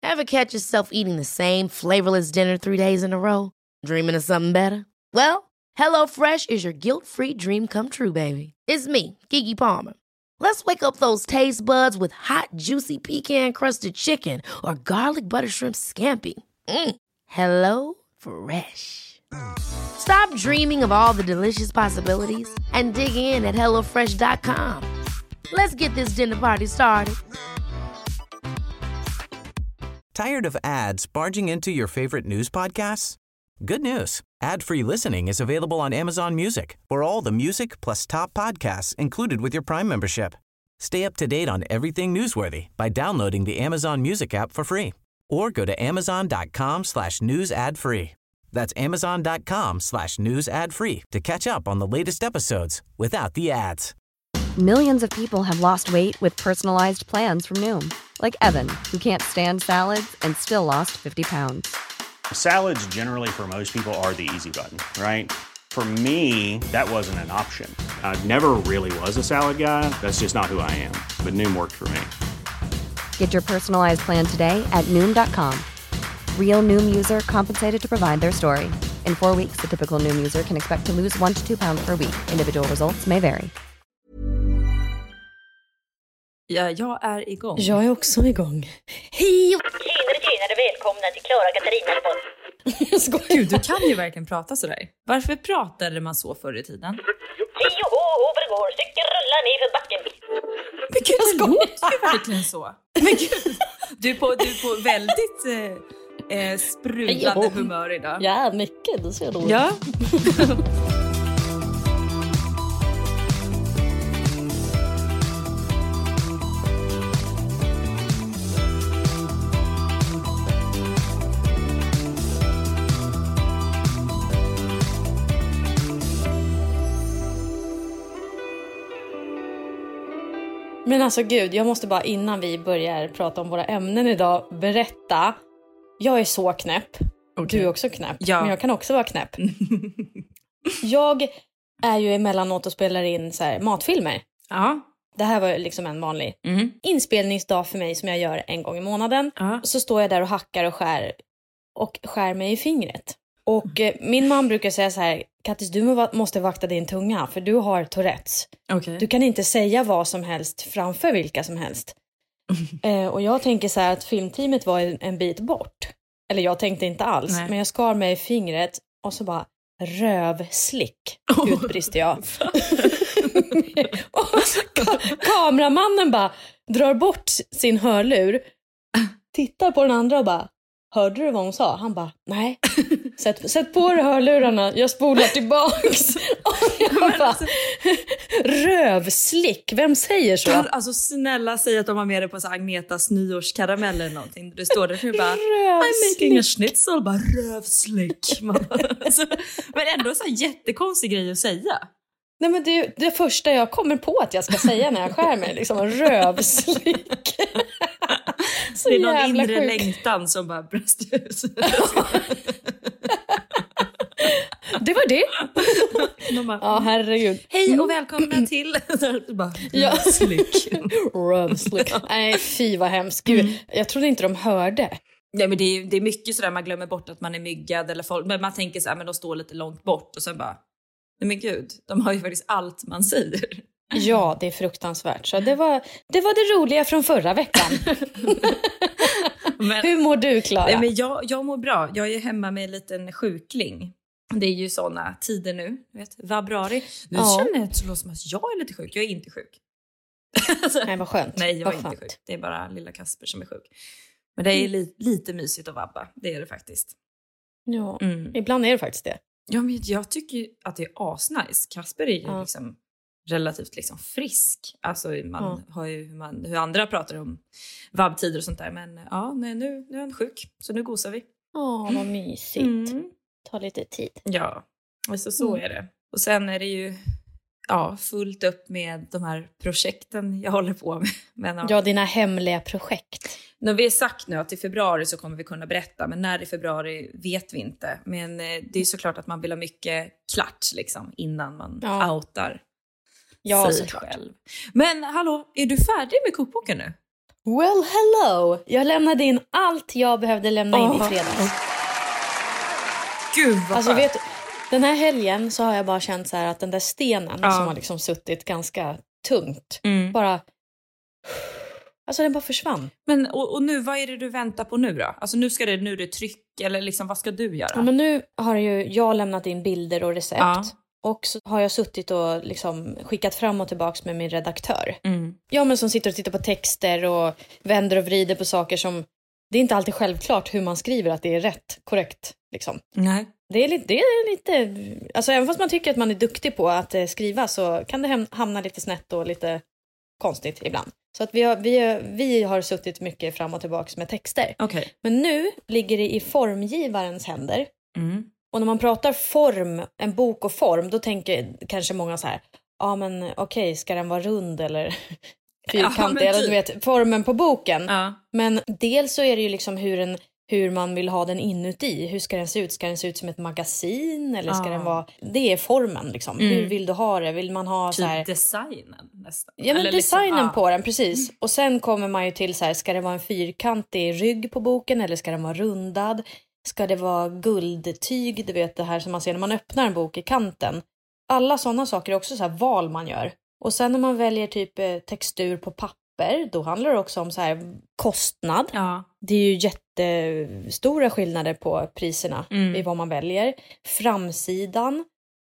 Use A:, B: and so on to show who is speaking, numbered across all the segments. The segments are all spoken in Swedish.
A: Ever catch yourself eating the same flavorless dinner 3 days in a row? Dreaming of something better? Well, HelloFresh is your guilt-free dream come true, baby. It's me, Keke Palmer. Let's wake up those taste buds with hot, juicy pecan-crusted chicken or garlic butter shrimp scampi. Hello Fresh. Stop dreaming of all the delicious possibilities and dig in at HelloFresh.com. Let's get this dinner party started.
B: Tired of ads barging into your favorite news podcasts? Good news. Ad-free listening is available on Amazon Music for all the music plus top podcasts included with your Prime membership. Stay up to date on everything newsworthy by downloading the Amazon Music app for free or go to amazon.com/news ad free. That's amazon.com/news ad free to catch up on the latest episodes without the ads.
C: Millions of people have lost weight with personalized plans from Noom. Like Evan, who can't stand salads and still lost 50 pounds.
D: Salads generally for most people are the easy button, right? For me, that wasn't an option. I never really was a salad guy. That's just not who I am. But Noom worked for me.
C: Get your personalized plan today at Noom.com. Real Noom user compensated to provide their story. In 4 weeks, the typical Noom user can expect to lose 1 to 2 pounds per week. Individual results may vary.
E: Ja, jag är igång.
F: Jag är också igång. Hej!
G: Tjenare, välkomna till Klara Katarinas podd.
E: Gud, du kan ju verkligen prata sådär. Varför pratade man så förr i tiden?
G: Tio övergår, cykeln rullar ner för backen.
E: Men gud, det låter ju verkligen så. Men gud, du är på väldigt sprudlande humör idag.
F: Ja, mycket. Det ser roligt.
E: Ja.
F: Men alltså gud, jag måste bara innan vi börjar prata om våra ämnen idag berätta. Jag är så knäpp. Okay. Du är också knäpp. Ja. Men jag kan också vara knäpp. Jag är ju emellanåt och spelar in så här matfilmer.
E: Ja.
F: Det här var liksom en vanlig inspelningsdag för mig som jag gör en gång i månaden. Så står jag där och hackar och skär mig i fingret. Och min man brukar säga så här: Kattis, du måste vakta din tunga för du har Tourettes.
E: Okay.
F: Du kan inte säga vad som helst framför vilka som helst. Och jag tänker så här att filmteamet var en bit bort. Eller jag tänkte inte alls. Nej. Men jag skar mig i fingret och så bara rövslick utbrister jag. Och kameramannen bara drar bort sin hörlur, tittar på den andra och bara: hörde du vad hon sa? Han bara, nej. Sätt på dig hörlurarna. Jag spolar tillbaks. Och jag bara, rövslick. Vem säger så?
E: Alltså snälla, säg att de har med det på så Agnetas nyårskaramell eller någonting. Det står där för bara, I'm making a schnitzel. Bara rövslick. Alltså, men ändå så här jättekonstig grej att säga.
F: Nej, men det första jag kommer på att jag ska säga när jag skär mig. Liksom rövslick.
E: Så det är någon inre längtan som bara brast ut.
F: Det var det. Ja, herregud.
E: Hej och välkomna till rövslick.
F: Rövslick. Nej, fy vad hemskt. Gud, jag trodde inte de hörde.
E: Nej, men det är mycket sådär man glömmer bort att man är myggad eller folk. Men man tänker så här, men de står lite långt bort och sen bara, nej men gud, de har ju faktiskt allt man säger.
F: Ja, det är fruktansvärt. Så det var det roliga från förra veckan. Men, hur mår du, Klara?
E: Nej, men jag mår bra. Jag är hemma med en liten sjukling. Det är ju såna tider nu, vet, februari. Nu känner jag att det låter som att jag är lite sjuk. Jag är inte sjuk.
F: Nej, vad skönt.
E: Nej, jag är inte sjuk. Det är bara lilla Kasper som är sjuk. Men det är lite mysigt att vabba. Det är det faktiskt.
F: Ja, ibland är det faktiskt det.
E: Ja, men jag tycker att det är asnice. Kasper är ju liksom relativt liksom frisk. Alltså man har ju hur andra pratar om vabbtider och sånt där. Men ja, nu är han sjuk. Så nu gosar vi.
F: Vad mysigt. Ta lite tid.
E: Ja, alltså så är det. Och sen är det ju fullt upp med de här projekten jag håller på med. Men,
F: ja, dina hemliga projekt.
E: När vi är sagt nu att i februari så kommer vi kunna berätta. Men när i februari vet vi inte. Men det är såklart att man vill ha mycket klart liksom, innan man outar sig
F: såklart.
E: själv. Men hallå, är du färdig med kokboken nu?
F: Well, hello! Jag lämnade in allt jag behövde lämna in i fredags.
E: Gud vad
F: alltså, vet du, den här helgen så har jag bara känt så här att den där stenen som har liksom suttit ganska tungt. Bara... Alltså den bara försvann.
E: Men och nu, vad är det du väntar på nu då? Alltså nu är det tryck eller liksom, vad ska du göra?
F: Ja, men nu har jag lämnat in bilder och recept. Ja. Och så har jag suttit och liksom skickat fram och tillbaks med min redaktör. Ja, men som sitter och tittar på texter och vänder och vrider på saker som... Det är inte alltid självklart hur man skriver att det är rätt, korrekt liksom.
E: Nej.
F: Det är lite... Alltså även fast man tycker att man är duktig på att skriva så kan det hamna lite snett och lite konstigt ibland. Så att vi har suttit mycket fram och tillbaka med texter.
E: Okay.
F: Men nu ligger det i formgivarens händer. Och när man pratar form, en bok och form, då tänker kanske många så här, ja men okej, ska den vara rund eller fyrkantig eller du vet, formen på boken. Ja. Men dels så är det ju liksom hur man vill ha den inuti. Hur ska den se ut? Ska den se ut som ett magasin? Eller ska den vara... Det är formen liksom. Hur vill du ha det? Vill man ha
E: typ
F: så här...
E: designen nästan?
F: Ja, men
E: eller
F: designen
E: liksom,
F: på den, precis. Och sen kommer man ju till så här, ska det vara en fyrkantig rygg på boken? Eller ska den vara rundad? Ska det vara guldtyg? Du vet det här som man ser när man öppnar en bok i kanten. Alla sådana saker är också så här val man gör. Och sen när man väljer typ textur på papper, då handlar det också om så här kostnad. Ja. Det är ju jättestora skillnader på priserna i vad man väljer. Framsidan,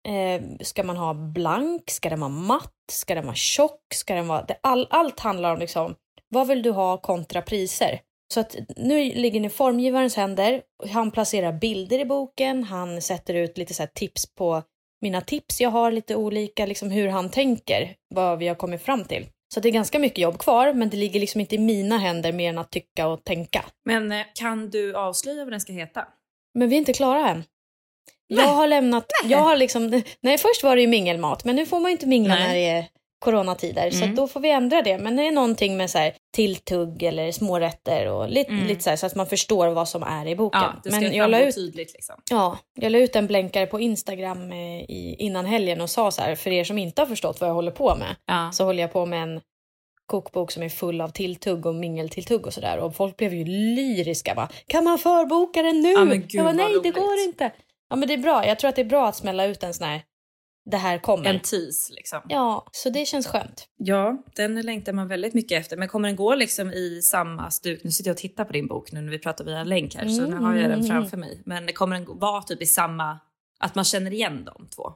F: ska man ha blank, ska den vara matt, ska den vara tjock, ska den vara... Allt handlar om liksom, vad vill du ha kontra priser? Så att nu ligger det i formgivarens händer. Han placerar bilder i boken, han sätter ut lite så här tips på mina tips. Jag har lite olika liksom hur han tänker, vad vi har kommit fram till. Så det är ganska mycket jobb kvar, men det ligger liksom inte i mina händer mer än att tycka och tänka.
E: Men kan du avslöja vad den ska heta?
F: Men vi är inte klara än. Jag har lämnat... Jag har liksom... Nej, först var det ju mingelmat, men nu får man inte mingla när det är coronatider. Så då får vi ändra det. Men det är någonting med så här tilltugg eller smårätter och lite så här, så att man förstår vad som är i boken.
E: Ja, det ska
F: men jag la ut
E: tydligt liksom.
F: Ja, jag la ut en blänkare på Instagram innan helgen och sa så här, för er som inte har förstått vad jag håller på med, så håller jag på med en kokbok som är full av tilltugg och mingeltilltugg och sådär. Och folk blev ju lyriska, va? Kan man förboka den nu?
E: Ja, men gud,
F: jag bara, nej,
E: roligt.
F: det går inte. Ja, men det är bra. Jag tror att det är bra att smälla ut en sån här, det här kommer.
E: En tease liksom.
F: Ja, så det känns skönt.
E: Ja, den längtar man väldigt mycket efter. Men kommer den gå liksom i samma stuk? Nu sitter jag och tittar på din bok nu när vi pratar via länk här. Så nu har jag den framför mig. Men kommer den vara typ i samma... Att man känner igen de två?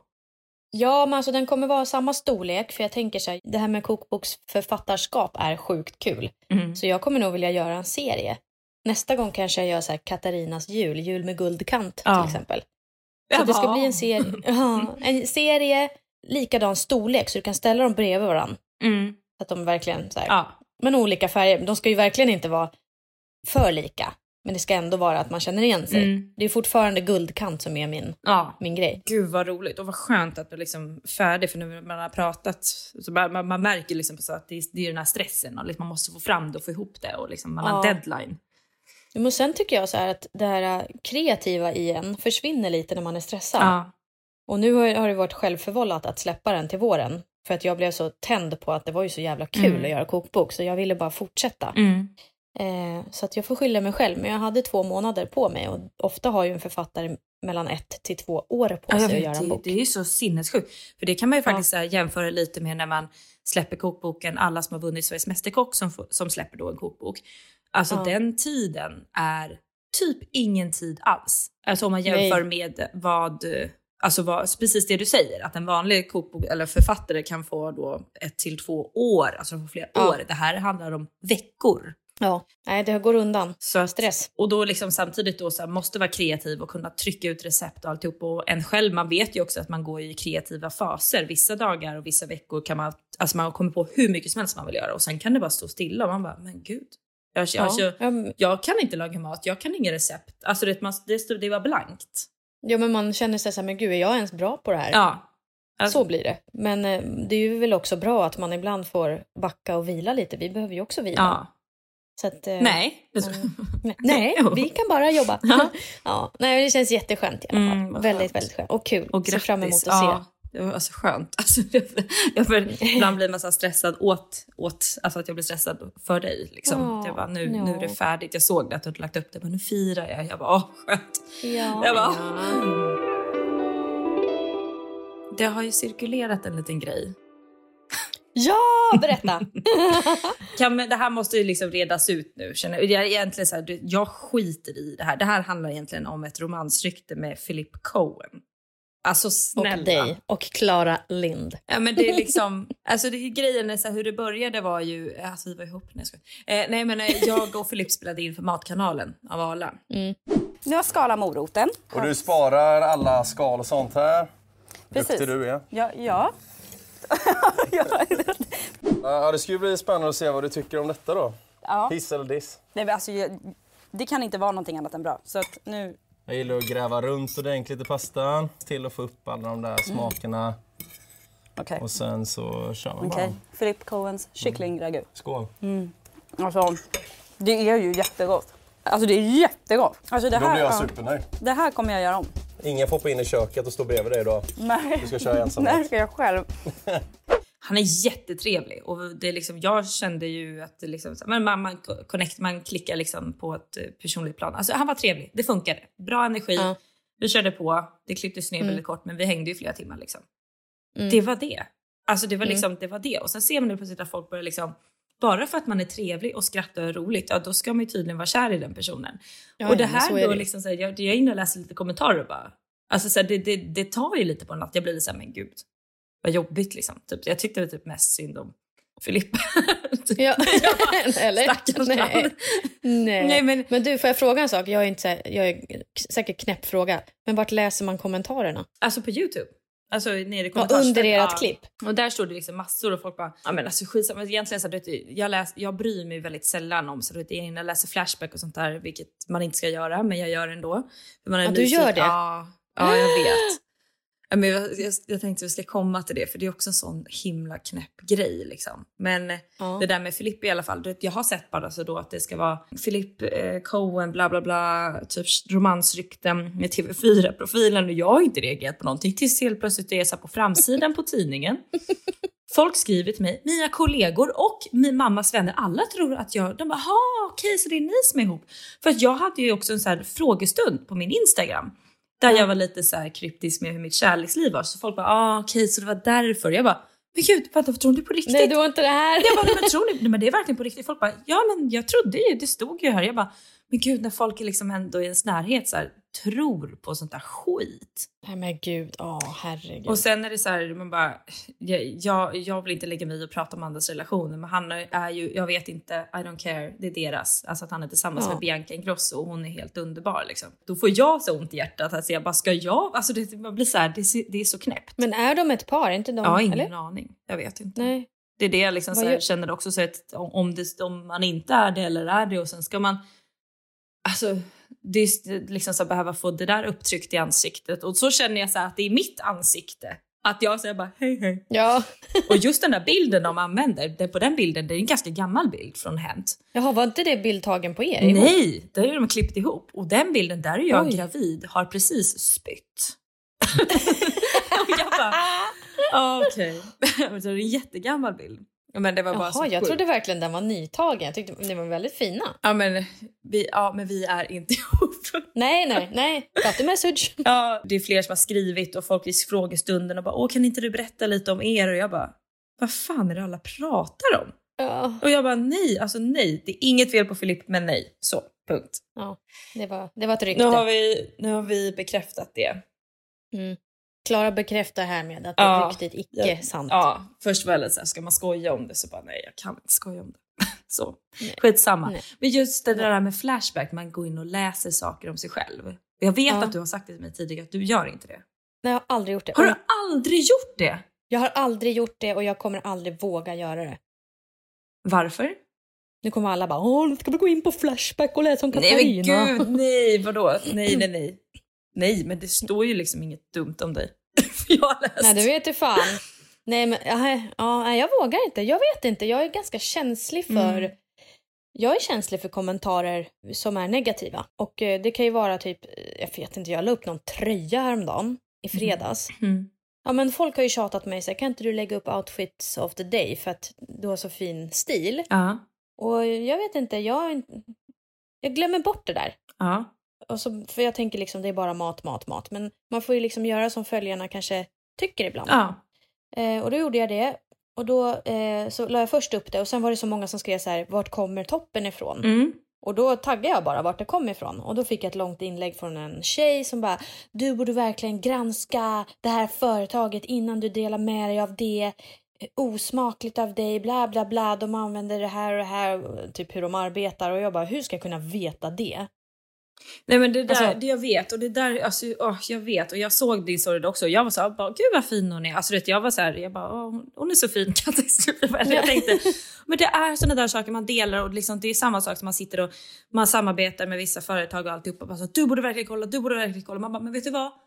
F: Ja, men alltså den kommer vara samma storlek. För jag tänker så här, det här med kokboksförfattarskap är sjukt kul. Så jag kommer nog vilja göra en serie. Nästa gång kanske jag gör så här Katarinas jul med guldkant till exempel. Så det ska bli en serie likadan storlek så du kan ställa dem bredvid varandra. Så att de verkligen så här, men olika färger. De ska ju verkligen inte vara för lika. Men det ska ändå vara att man känner igen sig. Det är fortfarande guldkant som är min grej.
E: Gud vad roligt och vad skönt att du liksom färdig. För när man har pratat så man märker liksom på så att det är den här stressen. Och liksom man måste få fram det och få ihop det. Och liksom man har en deadline.
F: Men sen tycker jag så här att det här kreativa i en försvinner lite när man är stressad.
E: Ja.
F: Och nu har det varit självförvållat att släppa den till våren. För att jag blev så tänd på att det var ju så jävla kul att göra kokbok. Så jag ville bara fortsätta. Så att jag får skylla mig själv. Men jag hade 2 månader på mig. Och ofta har ju en författare mellan 1 till 2 år på sig att göra en bok.
E: Det är ju så sinnessjukt. För det kan man ju faktiskt jämföra lite med när man släpper kokboken. Alla som har vunnit Sveriges Mästerkock som släpper då en kokbok. Alltså den tiden är typ ingen tid alls. Alltså om man jämför med precis det du säger. Att en vanlig kokbok eller författare kan få då 1 till 2 år. Alltså de får flera år. Det här handlar om veckor.
F: Ja, nej det går undan.
E: Så
F: stress.
E: Och då liksom samtidigt då så här, måste vara kreativ och kunna trycka ut recept och alltihop. Och en själv, man vet ju också att man går i kreativa faser. Vissa dagar och vissa veckor kan man kommer på hur mycket som helst man vill göra. Och sen kan det bara stå stilla och man bara, men gud. Jag kan inte laga mat, jag kan inga recept. Alltså det var blankt.
F: Ja, men man känner sig så här, men gud, är jag ens bra på det här?
E: Ja. Alltså,
F: så blir det. Men det är ju väl också bra att man ibland får backa och vila lite. Vi behöver ju också vila.
E: Ja.
F: Så att,
E: nej,
F: vi kan bara jobba. Nej, det känns jätteskönt i alla fall. Väldigt, väldigt skönt. Och kul.
E: Och
F: ser fram emot att se.
E: det var alltså skönt. Alltså, ibland blir man så stressad åt alltså att jag blir stressad för dig. Liksom. Jag bara, nu är det färdigt. Jag såg det att du hade lagt upp det. Men nu firar jag. Jag bara, skönt.
F: Ja,
E: jag bara, Det har ju cirkulerat en liten grej.
F: Ja, berätta.
E: Det här måste ju liksom redas ut nu. Egentligen så här, jag skiter i det här. Det här handlar egentligen om ett romansrykte med Philip Cohen. Alltså snälla.
F: Och dig och Clara Lind.
E: Ja, men det är liksom, alltså grejen är så här, hur det började var ju att vi var ihop. Nej, men jag och Philip spelade in för Matkanalen av Arla.
H: Nu har skalat moroten.
I: Och du sparar alla skal och sånt här.
H: Precis.
I: Duktig du är.
H: Ja.
I: Ja, det ska ju bli spännande att se vad du tycker om detta då.
H: Ja.
I: Hiss eller diss?
H: Nej, alltså, det kan inte vara någonting annat än bra. Så att nu...
I: Jag gillar att gräva runt ordentligt i pastan. Till att få upp alla de där smakerna.
H: Okay.
I: Och sen så kör man bara.
H: Philip Cohens kycklingragu.
I: Skål.
H: Alltså, det är ju jättegott. Alltså det är jättegott. Alltså, det här,
I: då blir jag supernöjd.
H: Det här kommer jag göra om.
I: Ingen får hoppa in i köket och stå bredvid dig då.
H: Nej.
I: Du ska köra ensam.
H: Nej, ska jag själv.
E: Han är jättetrevlig och det är liksom, jag kände ju att det liksom, men man klickar liksom på ett personligt plan. Alltså han var trevlig, det funkade. Bra energi, vi körde på, det klipptes ner väldigt kort men vi hängde ju flera timmar liksom. Det var det. Alltså det var liksom, det var det. Och sen ser man nu plötsligt att folk börjar liksom, bara för att man är trevlig och skrattar och roligt, ja då ska man ju tydligen vara kär i den personen. Och det här då liksom så här, jag är inne och läser lite kommentarer och bara, alltså så här, det tar ju lite på en natt. Jag blir lite så här, men gud. Vad jobbigt liksom. Typ, jag tyckte det typ mest synd om Filip.
F: Ja. Eller?
E: Stackars
F: Nej. Men du, får jag fråga en sak? Jag är säkert knäpp fråga. Men vart läser man kommentarerna?
E: Alltså på YouTube. Alltså nere i
F: under ert klipp.
E: Och där stod det liksom massor och folk bara, ja men alltså skitsamma. Egentligen så jag bryr mig väldigt sällan om så att jag läser Flashback och sånt där, vilket man inte ska göra, men jag gör ändå. För man är
F: du gör det?
E: Ja, jag vet. Men jag tänkte att vi ska komma till det, för det är också en sån himla knäpp grej liksom. Men det där med Filip i alla fall, jag har sett bara så då att det ska vara Filip Cohen bla bla bla, typ romansrykten med TV4-profilen, och jag har inte reagerat på någonting tills helt plötsligt är så på framsidan på tidningen. Folk skriver till mig, mina kollegor och min mammas vänner, alla tror att de bara, okej, så det är ni som är ihop. För att jag hade ju också en så här frågestund på min Instagram. Där jag var lite så här kryptisk med hur mitt kärleksliv var. Så folk bara, okej, så det var därför. Jag bara, men gud, varför tror du på riktigt?
F: Nej, det var inte det här.
E: Jag bara, men tror ni? Men det är verkligen på riktigt. Folk bara, ja men jag trodde ju, det stod ju här. Jag bara, men gud, när folk är liksom ändå i ens närhet så här, tror på sånt där skit.
F: Nej men gud, herregud.
E: Och sen är det så här, man bara, jag vill inte lägga mig och prata om andras relationer. Men han är ju, jag vet inte, I don't care, det är deras. Alltså att han är tillsammans med Bianca Ingrosso och hon är helt underbar liksom. Då får jag så ont i hjärtat att jag bara, alltså det blir så här, det är så knäppt.
F: Men är de ett par, inte de?
E: Ja, ingen
F: eller?
E: aning, jag vet inte.
F: Nej.
E: Det är det jag liksom så här, känner också så att om man inte är det eller är det, och sen ska man, alltså det är liksom så att behöva få det där upptryckt i ansiktet. Och så känner jag så här att det är mitt ansikte. Att jag säger bara hej.
F: Ja.
E: Och just den där bilden de använder, på den bilden, det är en ganska gammal bild från Hänt.
F: Jaha, var inte det bildtagen på er?
E: Nej, det är de klippt ihop. Och den bilden, där är jag gravid, har precis spytt. Och jag bara, okej. Så det är en jättegammal bild. Men det var bara så
F: jag trodde verkligen den var nytagen. Jag tyckte de var väldigt fina.
E: Ja, men vi är inte ihop.
F: Nej. Got the message.
E: Ja, det är fler som har skrivit och folk i frågestunden och bara, kan inte du berätta lite om er? Och jag bara, vad fan är det alla pratar om?
F: Ja.
E: Och jag bara, nej. Det är inget fel på Filip, men nej. Så, punkt.
F: Ja, det var ett rykte.
E: Nu har vi bekräftat det.
F: Klara bekräftar här med att det är riktigt icke sant.
E: Ja, först var det så här, ska man skoja om det? Så bara, nej, jag kan inte skoja om det. Så, skitsamma. Nej. Men just det där med Flashback, man går in och läser saker om sig själv. Jag vet att du har sagt det till mig tidigare, att du gör inte det.
F: Nej, jag har aldrig gjort det.
E: Har du aldrig gjort det?
F: Jag har aldrig gjort det och jag kommer aldrig våga göra det.
E: Varför?
F: Nu kommer alla bara, nu ska vi gå in på Flashback och läsa om Katarina.
E: Nej men gud, nej, vadå? Nej. Nej, men det står ju liksom inget dumt om dig. Jag har läst.
F: Nej, du vet ju fan. Nej, men jag vågar inte. Jag vet inte. Jag är ganska känslig för... Jag är känslig för kommentarer som är negativa. Och det kan ju vara typ... Jag vet inte, jag la upp någon tröja häromdagen i fredags. Ja, men folk har ju tjatat mig så här, kan inte du lägga upp outfits of the day för att du har så fin stil?
E: Ja.
F: Och jag vet inte, jag glömmer bort det där.
E: Ja.
F: Och så, för jag tänker liksom det är bara mat. Men man får ju liksom göra som följarna kanske tycker ibland.
E: Ja.
F: Och då gjorde jag det. Och då så la jag först upp det. Och sen var det så många som skrev så här, vart kommer toppen ifrån?
E: Mm.
F: Och då taggade jag bara vart det kom ifrån. Och då fick jag ett långt inlägg från en tjej som bara, du borde verkligen granska det här företaget innan du delar med dig av det. Osmakligt av dig, bla bla bla. De använder det här, typ hur de arbetar. Och jag bara, hur ska jag kunna veta det?
E: Nej, men det där, alltså, det jag vet. Och det där, alltså, jag vet. Och jag såg din story också. Jag var så här, gud vad fin hon är. Alltså vet, jag var så här, jag bara, hon är så fin. Jag tänkte, men det är sådana där saker man delar. Och liksom, det är samma sak som man sitter och man samarbetar med vissa företag och alltihopa. Och bara så, du borde verkligen kolla. Man bara, men vet du vad?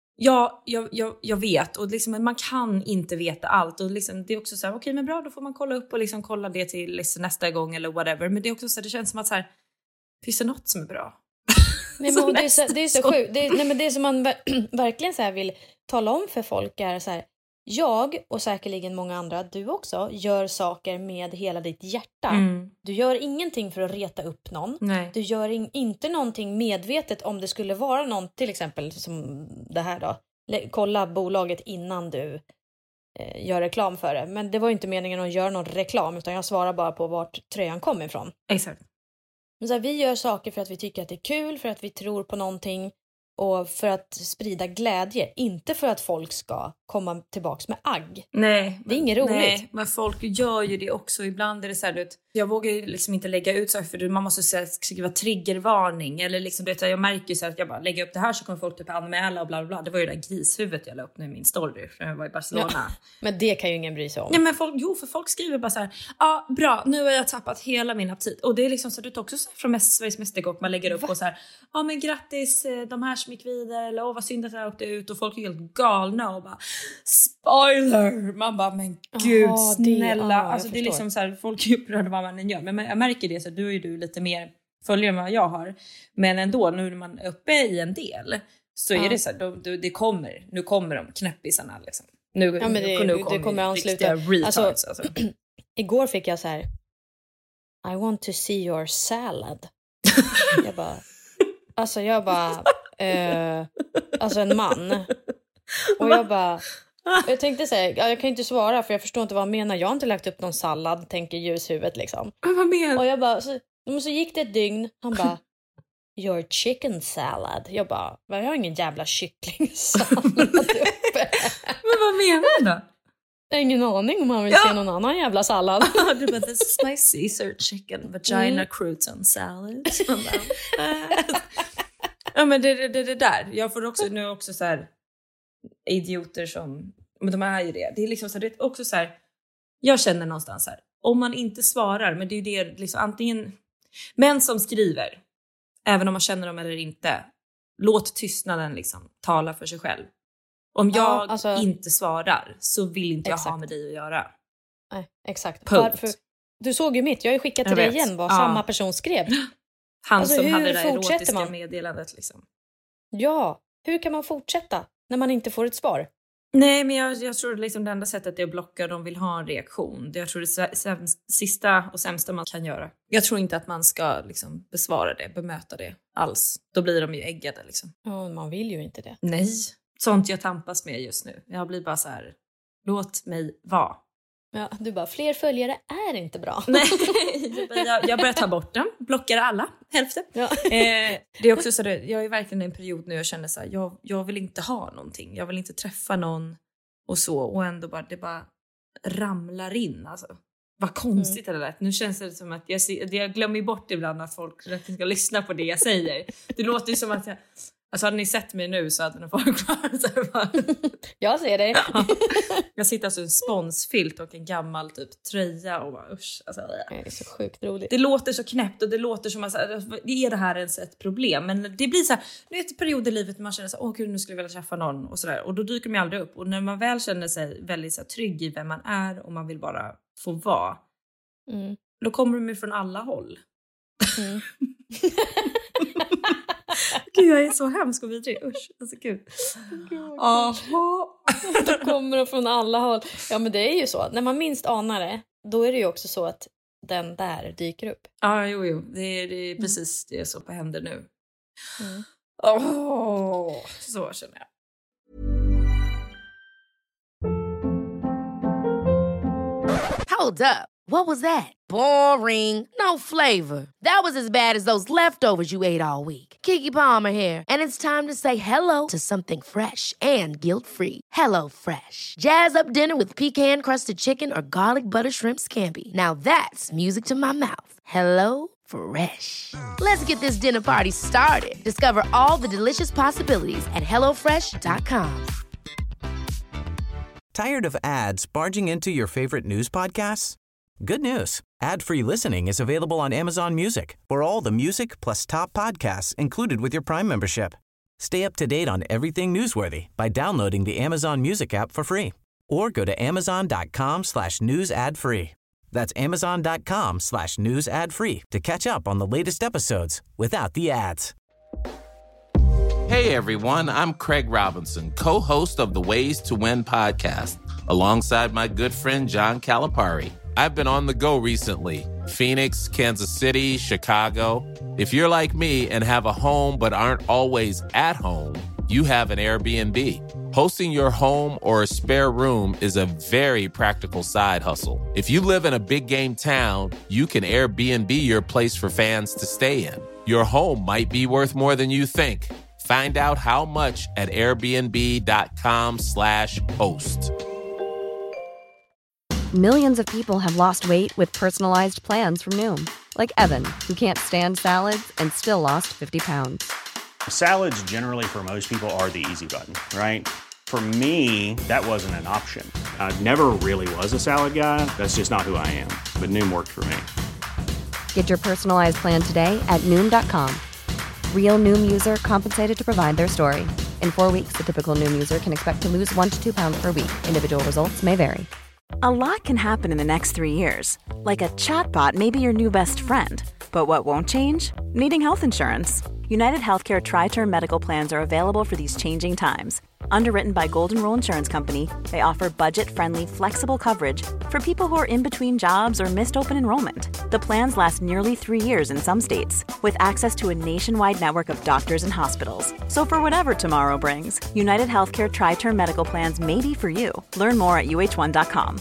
E: Jag vet. Och liksom, man kan inte veta allt. Och liksom, det är också så här, okej, men bra, då får man kolla upp och liksom kolla det till liksom, nästa gång eller whatever. Men det är också så här, det känns som att så här, finns det något som är bra?
F: Nej, men det är så sjukt. Nej, men det som man verkligen så här vill tala om för folk är så här, jag och säkerligen många andra, du också, gör saker med hela ditt hjärta. Du gör ingenting för att reta upp någon.
E: Nej.
F: Du gör inte någonting medvetet om det skulle vara någon, till exempel som det här då. Kolla bolaget innan du gör reklam för det. Men det var inte meningen att göra någon reklam, utan jag svarar bara på vart tröjan kom ifrån.
E: Exakt.
F: Men så här, vi gör saker för att vi tycker att det är kul, för att vi tror på någonting och för att sprida glädje, inte för att folk ska komma tillbaks med agg.
E: Nej,
F: det är inget roligt.
E: Nej, men folk gör ju det också. Ibland är det så här, jag vågar ju liksom inte lägga ut saker för man måste säga, skriva triggervarning eller liksom det, jag märker så att jag bara lägger upp det här så kommer folk typ anmäla och bla bla bla. Det var ju det där grishuvudet jag la upp nu i min story för jag var i Barcelona. Ja,
F: men det kan ju ingen bry sig om.
E: Nej, men folk skriver bara så här, ja bra, nu har jag tappat hela min aptit. Och det är liksom så att du också så från Sveriges mästerkock man lägger upp och så här, ja men grattis de här som gick vidare eller vad synd att jag åkte ut och folk är helt galna och bara spoiler. Man bara, men gud snälla. Alltså det är liksom så här, folk är upprörda vad man än gör. Men jag märker det så att du är ju du lite mer följare än vad jag har. Men ändå, nu när man är uppe i en del så är det så här, det kommer. Nu kommer de knäppisarna liksom. Nu
F: kommer ansluta. Alltså, igår fick jag så här, I want to see your salad. jag bara alltså en man. Och jag tänkte säga, jag kan inte svara för jag förstår inte vad han menar. Jag har inte lagt upp någon sallad, tänker ljushuvudet liksom.
E: Men vad menar?
F: Och jag bara, så gick det ett dygn. Han bara, your chicken salad. Jag bara, jag har ingen jävla kycklingsallad uppe.
E: Men vad menar du då?
F: Jag har ingen aning om han vill se någon annan jävla sallad.
E: Du bara, this is my Caesar chicken vagina crouton salad. Ja, men det där. Jag får också nu också så här idioter som, men de är ju det. Det är liksom så här, det är också så här, jag känner någonstans här, om man inte svarar, men det är ju det liksom, antingen män som skriver, även om man känner dem eller inte, låt tystnaden liksom tala för sig själv. Om jag inte svarar så vill inte jag ha med dig att göra.
F: Nej, exakt. Varför? Du såg ju mitt, jag har ju skickat till dig igen vad samma person skrev.
E: Han som hade det där erotiska meddelandet liksom.
F: Ja, hur kan man fortsätta när man inte får ett svar?
E: Nej, men jag tror liksom det enda sättet är att blocka, de vill ha en reaktion. Jag tror det är sista och sämsta man kan göra. Jag tror inte att man ska liksom besvara det, bemöta det alls. Då blir de ju äggade liksom.
F: Ja, man vill ju inte det.
E: Nej, sånt jag tampas med just nu. Jag blir bara så här, låt mig vara.
F: Ja, du bara, fler följare är inte bra.
E: Nej, jag börjar ta bort dem. Blockar alla, hälften. Ja. Det är också så att jag är verkligen i en period nu jag känner så här, jag vill inte ha någonting. Jag vill inte träffa någon och så. Och ändå bara, det bara ramlar in. Alltså, vad konstigt det lät. Nu känns det som att jag glömmer bort ibland att folk ska lyssna på det jag säger. Det låter ju som att jag... Alltså hade ni sett mig nu så hade ni folk kvar.
F: Jag ser dig.
E: Ja. Jag sitter alltså i en sponsfilt och en gammal typ tröja och bara usch. Alltså,
F: det är så sjukt roligt.
E: Det låter så knäppt och det låter som att är det här ens ett problem. Men det blir så här, nu är ett period i livet när man känner så här, åh gud nu skulle jag vilja träffa någon och sådär. Och då dyker de aldrig upp. Och när man väl känner sig väldigt så här, trygg i vem man är och man vill bara få vara. Då kommer de ju från alla håll. Gud, jag är så hemsk och vidrig. Usch, alltså gud.
F: Då kommer de från alla håll. Ja, men det är ju så. När man minst anar det, då är det ju också så att den där dyker upp.
E: Ja, jo. Det är precis det som händer nu. Så känner jag.
A: Hold up. What was that? Boring. No flavor. That was as bad as those leftovers you ate all week. Keke Palmer here, and it's time to say hello to something fresh and guilt-free. Hello Fresh. Jazz up dinner with pecan-crusted chicken or garlic butter shrimp scampi. Now that's music to my mouth. Hello Fresh. Let's get this dinner party started. Discover all the delicious possibilities at hellofresh.com.
B: Tired of ads barging into your favorite news podcasts? Good news. Ad-free listening is available on Amazon Music for all the music plus top podcasts included with your Prime membership. Stay up to date on everything newsworthy by downloading the Amazon Music app for free or go to amazon.com/news ad free. That's amazon.com/news ad free to catch up on the latest episodes without the ads.
J: Hey everyone, I'm Craig Robinson, co-host of the Ways to Win podcast, alongside my good friend John Calipari. I've been on the go recently. Phoenix, Kansas City, Chicago. If you're like me and have a home but aren't always at home, you have an Airbnb. Hosting your home or a spare room is a very practical side hustle. If you live in a big game town, you can Airbnb your place for fans to stay in. Your home might be worth more than you think. Find out how much at airbnb.com/host.
C: Millions of people have lost weight with personalized plans from Noom. Like Evan, who can't stand salads and still lost 50 pounds.
D: Salads generally for most people are the easy button, right? For me, that wasn't an option. I never really was a salad guy. That's just not who I am. But Noom worked for me.
C: Get your personalized plan today at Noom.com. Real Noom user compensated to provide their story. In 4 weeks, the typical Noom user can expect to lose 1 to 2 pounds per week. Individual results may vary.
K: A lot can happen in the next 3 years. Like a chatbot may be your new best friend. But what won't change? Needing health insurance. United Healthcare Tri-Term Medical Plans are available for these changing times. Underwritten by Golden Rule Insurance Company, they offer budget-friendly, flexible coverage for people who are in between jobs or missed open enrollment. The plans last nearly 3 years in some states, with access to a nationwide network of doctors and hospitals. So for whatever tomorrow brings, United Healthcare Tri-Term Medical Plans may be for you. Learn more at uh1.com.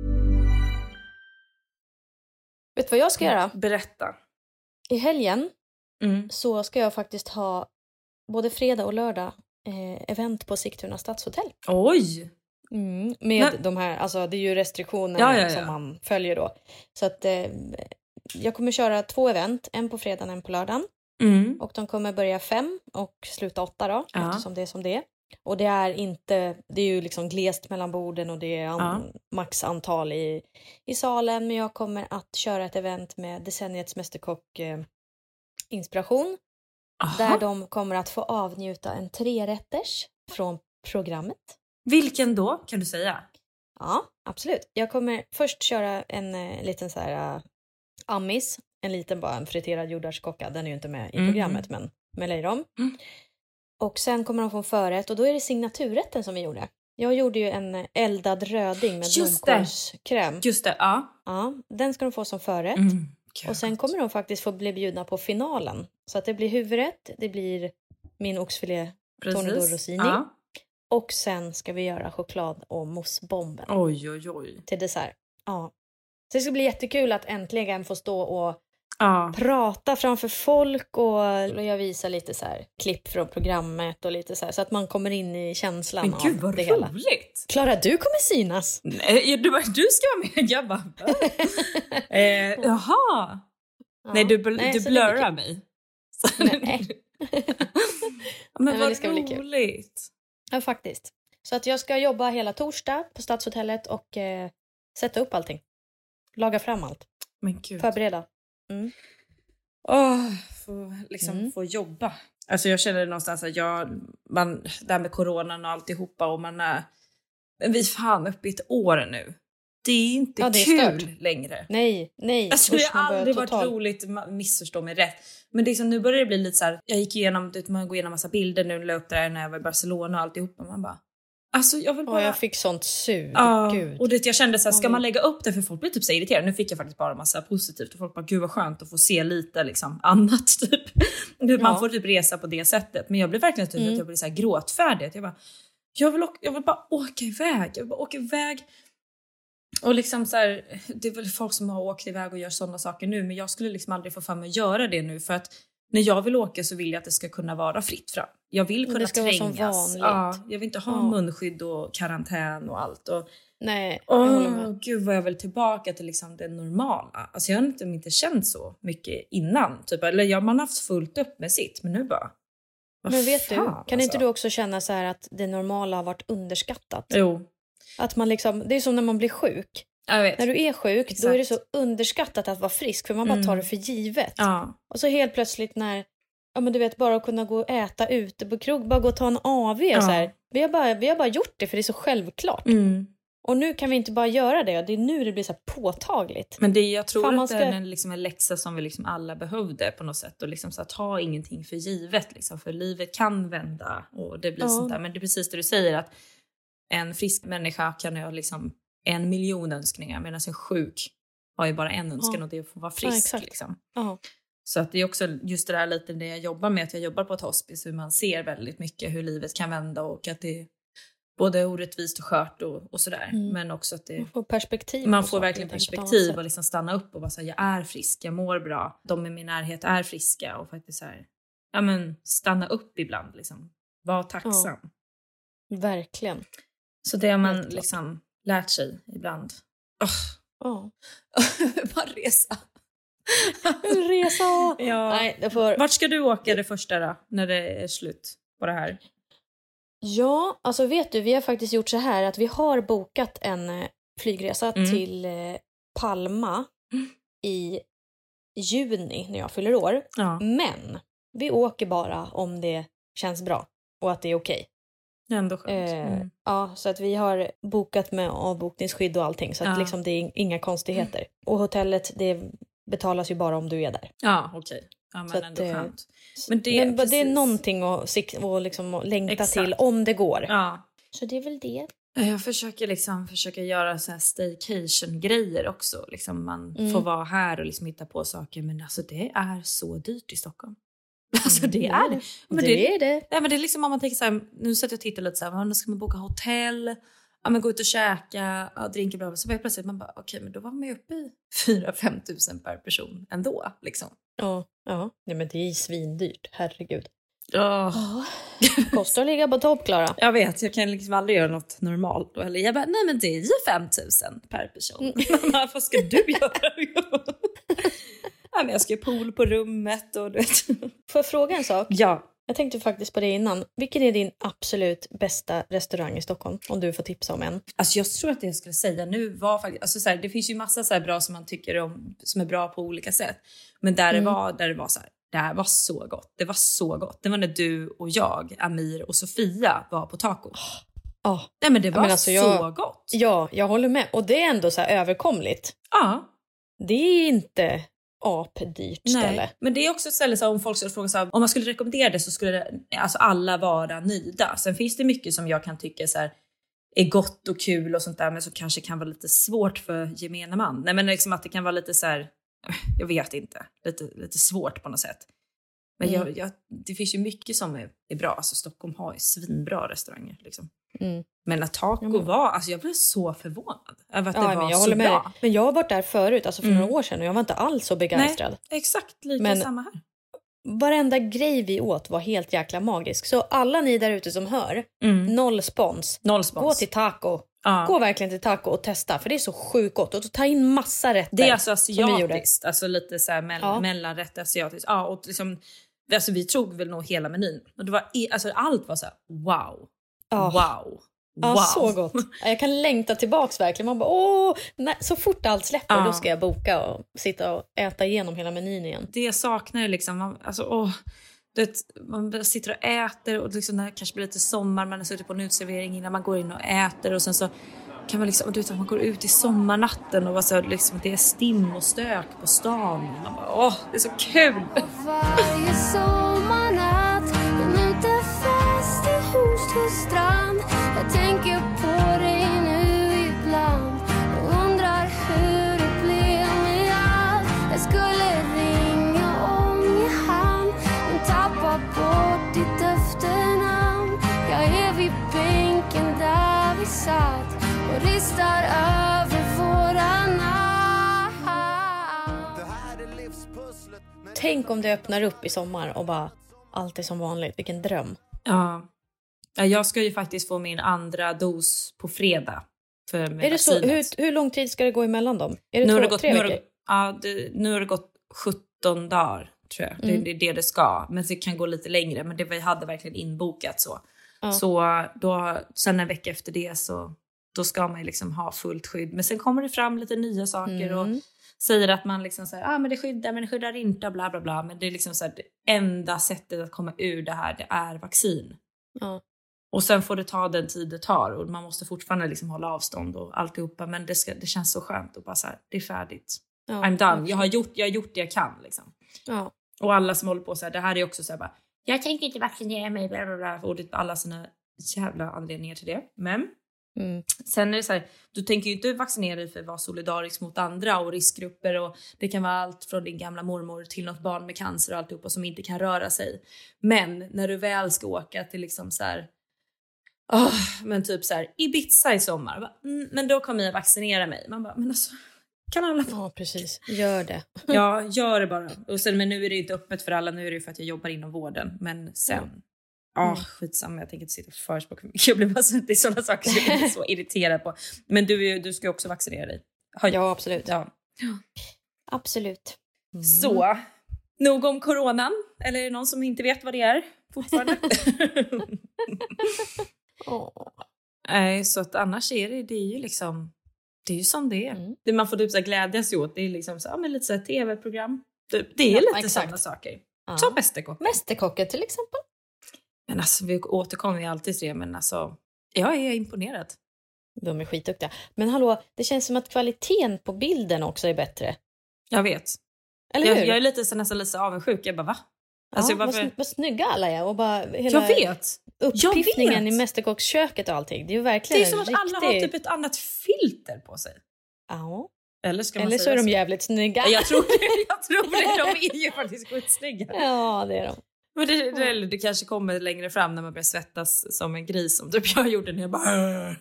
F: Vet du vad jag ska göra?
E: Berätta.
F: I helgen så ska jag faktiskt ha både fredag och lördag event på Sigtuna stadshotell.
E: Oj!
F: Med de här, alltså det är ju restriktioner som man följer då. Så att jag kommer köra 2 event, en på fredagen, en på lördagen. Och de kommer börja 5 och sluta 8 då, eftersom det är som det är. Och det är ju liksom glest mellan borden och det är max antal i salen. Men jag kommer att köra ett event med decenniets mästerkock inspiration. Där de kommer att få avnjuta en 3-rätters från programmet.
E: Vilken då? Kan du säga?
F: Ja, absolut. Jag kommer först köra en liten så här ammis. En friterad jordärtskocka. Den är ju inte med i programmet, men med lejrom. Och sen kommer de få en förrätt. Och då är det signaturrätten som vi gjorde. Jag gjorde ju en eldad röding med blomkålskräm.
E: Just det, ja.
F: Ja, den ska de få som förrätt. Och sen kommer de faktiskt få bli bjudna på finalen. Så att det blir huvudrätt. Det blir min oxfilé tornado rossini. Och sen ska vi göra choklad och moussebomben.
E: Oj.
F: Till dessert. Ja. Så det ska bli jättekul att äntligen få stå och prata framför folk. Och jag visar lite så här klipp från programmet och lite så här. Så att man kommer in i känslan.
E: Men gud vad
F: det
E: roligt.
F: Hela. Klara, du kommer synas.
E: Nej, du ska vara med. Jag bara, jaha. Nej, du blurrar mig.
F: Nej.
E: Men vad roligt.
F: Ja, faktiskt. Så att jag ska jobba hela torsdag på Stadshotellet och sätta upp allting. Laga fram allt.
E: Men gud.
F: Förbereda.
E: Få jobba. Alltså jag känner någonstans att det här med coronan och alltihopa och men vi är fan uppe i ett år nu. Det är inte kul längre.
F: Nej.
E: Alltså det har aldrig varit roligt, missförstå mig rätt. Men det är som, nu börjar det bli lite så här. Jag gick igenom, man går igenom massa bilder nu, la upp där när jag var i Barcelona och alltihopa. Man bara, Alltså jag
F: fick sånt sug.
E: Gud. Och det jag kände så här, ska man lägga upp det, för folk blir typ så irriterade. Nu fick jag faktiskt bara massa positivt och folk bara, gud vad skönt att få se lite liksom annat typ. Man får typ resa på det sättet. Men jag blev verkligen typ att jag blev så här gråtfärdig. Jag vill bara åka iväg. Och liksom så här, det är väl folk som har åkt iväg och gör sådana saker nu, men jag skulle liksom aldrig få för mig att göra det nu, för att när jag vill åka så vill jag att det ska kunna vara fritt fram. Jag vill kunna trängas. Jag vill inte ha munskydd och karantän och allt. Och,
F: nej,
E: gud vad jag vill tillbaka till liksom det normala. Alltså jag har inte känt så mycket innan. Typ. Eller man har haft fullt upp med sitt, men nu bara...
F: Men vet du, kan inte du också känna så här att det normala har varit underskattat?
E: Jo.
F: Att man liksom, det är som när man blir sjuk.
E: Jag vet.
F: När du är sjuk, då är det så underskattat att vara frisk. För man bara tar det för givet.
E: Ja.
F: Och så helt plötsligt när, men du vet, bara att kunna gå och äta ute på krog, bara gå och ta en AV. Så här. Vi har bara gjort det för det är så självklart. Och nu kan vi inte bara göra det. Det är nu det blir så här påtagligt.
E: Men jag tror att det är liksom en läxa som vi liksom alla behövde på något sätt. Och liksom så att ta ingenting för givet. Liksom. För livet kan vända och det blir sånt där. Men det är precis det du säger, att en frisk människa kan ha liksom 1 miljon önskningar, medan en sjuk har ju bara en önskan och det är att få vara frisk. Liksom. Så att det är också just det där lite det jag jobbar med, att jag jobbar på ett hospice, hur man ser väldigt mycket hur livet kan vända och att det är både orättvist och skört och sådär. Men också att det, man får verkligen perspektiv och liksom stanna upp och bara säga, jag är frisk, jag mår bra, de i min närhet är friska, och faktiskt så här, stanna upp ibland liksom. Var tacksam.
F: Verkligen.
E: Så det har man liksom lärt sig ibland. Bara resa.
F: Nej,
E: Vart ska du åka det första då, när det är slut på det här?
F: Ja, alltså vet du, vi har faktiskt gjort så här att vi har bokat en flygresa till Palma i juni när jag fyller år. Men vi åker bara om det känns bra och att det är okej.
E: Ändå skönt.
F: Ja, så att vi har bokat med avbokningsskydd och allting, så att liksom det är inga konstigheter. Och hotellet, det betalas ju bara om du är där.
E: Ja, okej. Ja, men ändå skönt.
F: Men det är någonting att liksom längta till om det går.
E: Ja.
F: Så det är väl det.
E: Jag försöker göra så här staycation-grejer också. Liksom man får vara här och liksom hitta på saker. Men alltså det är så dyrt i Stockholm. Alltså det är det. Men
F: det är det.
E: Nej, men det är liksom om man tänker så här, nu sätter jag och tittar lite så här, nu ska man boka hotell, men gå ut och käka, drinka bra. Så plötsligt man bara, okej, men då var man ju uppe i 4-5 tusen per person ändå liksom.
F: Ja. Nej, men det är svindyrt, herregud. Kostar att ligga på topp, Klara.
E: Jag vet, jag kan liksom aldrig göra något normalt då. Eller jag bara, nej men det är ju 5 000 per person. Vad ska du göra? Ja, men jag ska pool på rummet och du vet.
F: Får jag fråga en sak?
E: Ja.
F: Jag tänkte faktiskt på det innan. Vilken är din absolut bästa restaurang i Stockholm? Om du får tipsa om en.
E: Alltså jag tror att det jag skulle säga nu var faktiskt... Alltså så här, det finns ju massa så här bra som man tycker om, som är bra på olika sätt. Men där det var så här, det här var så gott. Det var så gott. Det var när du och jag, Amir och Sofia var på taco. Nej, men det var så gott.
F: Ja, jag håller med. Och det är ändå så här överkomligt.
E: Ja.
F: Det är inte apdyrt ställe.
E: Nej, men det är också ett ställe så om folk skulle fråga så här, om man skulle rekommendera det så skulle det, alltså alla vara nöjda. Sen finns det mycket som jag kan tycka så här, är gott och kul och sånt där, men så kanske kan vara lite svårt för gemene man. Nej, men liksom att det kan vara lite så här, jag vet inte, lite svårt på något sätt. Men det finns ju mycket som är bra. Alltså Stockholm har ju svinbra restauranger liksom. Men att taco var, alltså jag blev så förvånad över att det var så bra.
F: Men jag har varit där förut, alltså för några år sedan, och jag var inte alls så begeistrad.
E: Nej, exakt lika samma här.
F: Varenda grej vi åt var helt jäkla magisk. Så alla ni där ute som hör, noll spons. Gå till taco. Gå verkligen till taco och testa, för det är så sjukt gott. Och ta in massa rätter.
E: Det är alltså asiatiskt, alltså lite så här mellanrätt asiatiskt. Ja, och liksom, alltså vi tog väl nog hela menyn. Och det var, alltså allt var så här, wow. Wow.
F: Ja, så gott. Jag kan längta tillbaks verkligen. Man bara, så fort allt släpper, då ska jag boka och sitta och äta igenom hela menyn igen.
E: Det jag saknar liksom, man sitter och äter och liksom det här kanske blir lite sommar, man har suttit på en utservering innan man går in och äter, och sen så kan man liksom, och du vet, man går ut i sommarnatten och så liksom, det är stim och stök på stan. Man bara, det är så kul.
L: Varje sommarnatt, en ute fast i Hornstull strand. Jag tänker tänker på dig nu ibland och undrar hur det blev med allt. Jag skulle ringa om jag hann, men tappar bort ditt efternamn. Jag är vid bänken där vi satt och ristar över våra namn.
F: Tänk om det öppnar upp i sommar och bara allt är som vanligt. Vilken dröm.
E: Ja. Jag ska ju faktiskt få min andra dos på fredag.
F: Är det så? Hur lång tid ska det gå emellan dem? Är det
E: nu
F: 3 veckor?
E: Nu har det gått 17 dagar, tror jag. Det är det ska. Men det kan gå lite längre. Men vi hade verkligen inbokat så. Ja. Så då, sen en vecka efter det så då ska man liksom ha fullt skydd. Men sen kommer det fram lite nya saker och säger att man liksom säger men det skyddar, men det skyddar inte, bla bla bla. Men det är liksom så här, det enda sättet att komma ur det här, det är vaccin. Ja. Och sen får det ta den tid det tar och man måste fortfarande liksom hålla avstånd och alltihopa. Men det känns så skönt och bara så här, det är färdigt. Ja, I'm done. Jag har gjort det jag kan liksom. Ja. Och alla som håller på så här, det här är också så här bara, jag tänker inte vaccinera mig, bla bla bla. Och det är alla sina jävla anledningar till det. Men sen är det så här, du tänker ju inte vaccinera dig för att vara solidarisk mot andra och riskgrupper, och det kan vara allt från din gamla mormor till något barn med cancer och alltihopa som inte kan röra sig. Men när du väl ska åka till liksom så här, men typ så här Ibiza i sommar, men då kommer jag vaccinera mig. Man bara, men alltså, kan alla...
F: Ja, precis. Gör det.
E: Ja, gör det bara. Och sen, men nu är det inte öppet för alla, nu är det för att jag jobbar inom vården. Men sen... skitsamma, jag tänker inte sitta och förespråka. Jag blir bara så, det är sådana saker som jag är så irriterad på. Men du ska också vaccinera dig.
F: Ja, absolut.
E: Ja.
F: Absolut.
E: Så, nog om coronan. Eller är det någon som inte vet vad det är fortfarande? Nej, så att annars är det är ju liksom, det är ju som det är. Det man får typ så här glädjas åt, det är liksom så, men lite så här tv-program. Det är lite sådana saker. Som Mästerkocken.
F: Mästerkocken till exempel.
E: Men alltså, vi återkommer ju alltid till det, men alltså, jag är imponerad.
F: De är skitduktiga. Men hallå, det känns som att kvaliteten på bilden också är bättre.
E: Jag vet.
F: Eller hur?
E: Jag är lite nästan lite avundsjuk. Jag bara, va? Alltså,
F: vad snygga alla är. Och bara hela
E: jag vet.
F: Upppiffningen i Mästerkocksköket och allting. Det är ju verkligen
E: det är som att alla har typ ett annat filter på sig.
F: Ja.
E: Eller
F: så är de jävligt snygga.
E: Jag tror det. De är ju faktiskt skitsnygga.
F: Ja, det är de.
E: Men det kanske kommer längre fram när man börjar svettas som en gris, som typ jag gjorde när jag bara...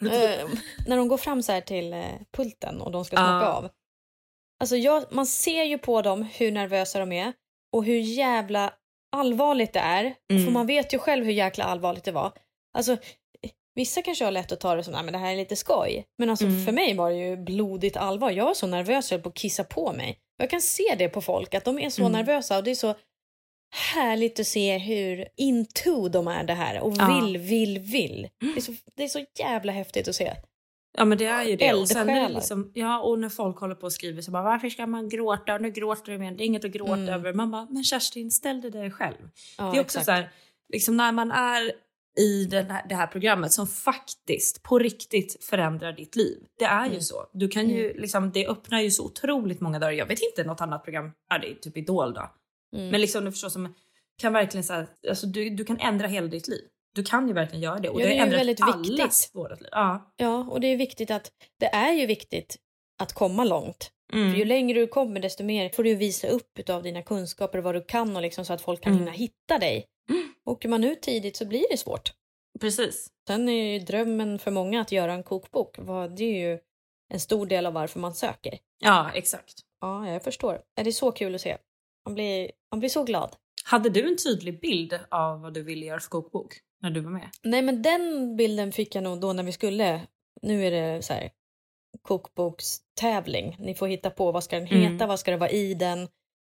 F: när de går fram så här till pulten och de ska smaka av. Alltså man ser ju på dem hur nervösa de är och hur jävla allvarligt det är. För man vet ju själv hur jäkla allvarligt det var. Alltså vissa kanske har lätt att ta det som, nej men det här är lite skoj. Men alltså för mig var det ju blodigt allvar. Jag var så nervös på att kissa på mig. Jag kan se det på folk att de är så nervösa, och det är så härligt att se hur into de är det här och vill. Det är så jävla häftigt att se.
E: Ja, men det är ju det. Och sen är det liksom, och när folk håller på och skriver så bara, varför ska man gråta? Och nu gråter du med, det är inget att gråta över. Man bara, men Kerstin, ställ dig där själv. Ja, det är också så här, liksom när man är i det här programmet som faktiskt på riktigt förändrar ditt liv. Det är ju så. Du kan ju liksom, det öppnar ju så otroligt många dörrar. Jag vet inte något annat program, det är typ Idol då. Men liksom du förstår, som kan verkligen så här, alltså du kan ändra hela ditt liv. Du kan ju verkligen göra det. Och det är
F: väldigt viktigt.
E: Vårt liv.
F: Ja, och det är viktigt det är ju viktigt att komma långt. För ju längre du kommer, desto mer får du visa upp av dina kunskaper, vad du kan, och liksom så att folk kan hinna hitta dig. Åker man ut tidigt så blir det svårt.
E: Precis.
F: Sen är ju drömmen för många att göra en kokbok. Det är ju en stor del av varför man söker.
E: Ja, exakt.
F: Ja, jag förstår. Det är så kul att se. Man blir så glad.
E: Hade du en tydlig bild av vad du ville göra för kokbok när du var med?
F: Nej, men den bilden fick jag nog då när vi skulle. Nu är det så här kokbokstävling. Ni får hitta på, vad ska den heta, vad ska det vara i den.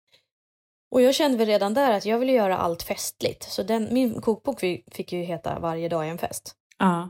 F: Och jag kände väl redan där att jag ville göra allt festligt. Så min kokbok fick ju heta Varje dag är en fest.
E: Ja.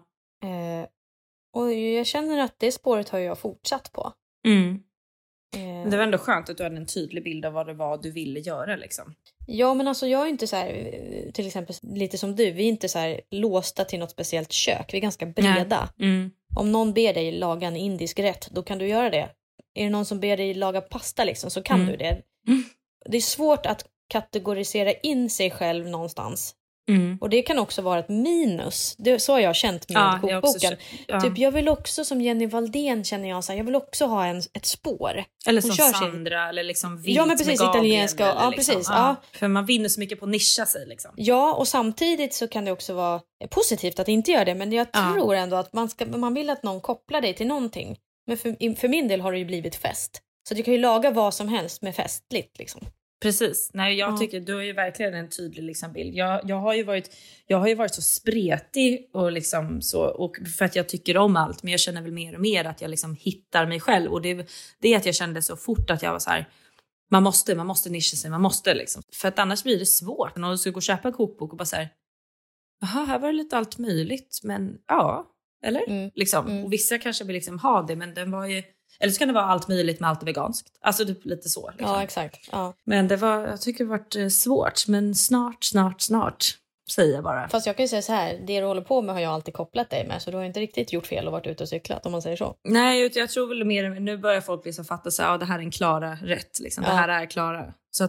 F: Och jag känner att det spåret har jag fortsatt på.
E: Det var ändå skönt att du hade en tydlig bild av vad det var du ville göra liksom.
F: Ja, men alltså jag är inte så här, till exempel lite som du, vi är inte så här låsta till något speciellt kök. Vi är ganska breda. Om någon ber dig laga en indisk rätt, då kan du göra det. Är det någon som ber dig laga pasta liksom, så kan du det. Det är svårt att kategorisera in sig själv någonstans. Och det kan också vara ett minus. Så har jag känt med kokboken. Typ, jag vill också, som Jenny Valdén känner jag, så här, jag vill också ha ett spår.
E: Eller som Sandra, eller liksom vilt
F: men precis,
E: med
F: italienska.
E: Gabriel,
F: Ja,
E: liksom.
F: precis. Ja.
E: För man vinner så mycket på att nischa sig. Liksom.
F: Ja, och samtidigt så kan det också vara positivt att inte göra det. Men jag tror ändå att man vill att någon kopplar dig till någonting. Men för min del har det ju blivit fest. Så du kan ju laga vad som helst med festligt liksom.
E: Precis. Nej, jag tycker du har ju verkligen en tydlig liksom bild. Jag har ju varit så spretig och liksom så, och för att jag tycker om allt, men jag känner väl mer och mer att jag liksom hittar mig själv, och det är att jag kände så fort att jag var så här, man måste nischa sig, man måste liksom, för att annars blir det svårt när du ska gå och köpa en kokbok och bara så här, jaha, här var det lite allt möjligt, men ja, eller liksom, och vissa kanske vill liksom ha det, men den var ju, eller så kan det vara allt möjligt med allt veganskt. Alltså typ lite så. Liksom.
F: Ja, exakt. Ja.
E: Men jag tycker det har varit svårt. Men snart, säger jag bara.
F: Fast jag kan ju säga så här, det du håller på med har jag alltid kopplat dig med. Så du har inte riktigt gjort fel och varit ute och cyklat, om man säger så.
E: Nej, jag tror väl mer, nu börjar folk liksom fatta så här, det här är en Klara rätt. Liksom. Det här är Klara. Så att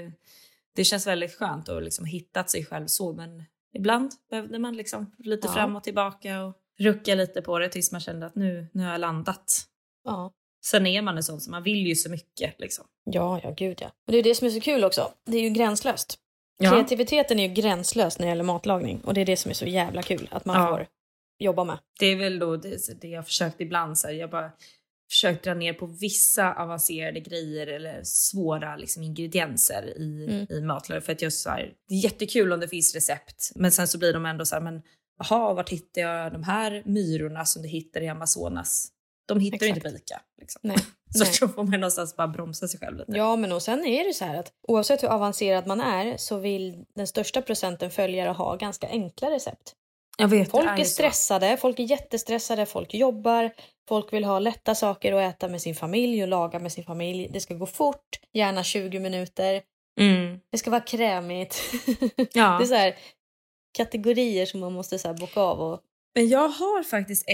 E: det känns väldigt skönt att liksom hittat sig själv så. Men ibland behövde man liksom lite fram och tillbaka och rucka lite på det tills man kände att nu har jag landat.
F: Ja.
E: Sen är man en sån, så man vill ju så mycket liksom.
F: Ja, gud ja. Och det är det som är så kul också. Det är ju gränslöst. Kreativiteten är ju gränslös när det gäller matlagning. Och det är det som är så jävla kul att man får jobba med. Det är väl då det jag försökt ibland så här, jag bara försökt dra ner på vissa avancerade grejer eller svåra liksom ingredienser i matlagning, för att jag så här, det är jättekul om det finns recept, men sen så blir de ändå så här, men jaha, vart hittar jag de här myrorna som du hittar i Amazonas? De hittar inte på Ica. Liksom. Nej.
E: Så får man någonstans bara bromsa sig själv lite.
F: Ja, men och sen är det så här att oavsett hur avancerad man är så vill den största procenten följare ha ganska enkla recept.
E: Jag vet,
F: folk är stressade, folk är jättestressade, folk jobbar, folk vill ha lätta saker att äta med sin familj och laga med sin familj. Det ska gå fort, gärna 20 minuter. Det ska vara krämigt. Ja. Det är så här kategorier som man måste så här bocka av och...
E: Men jag har faktiskt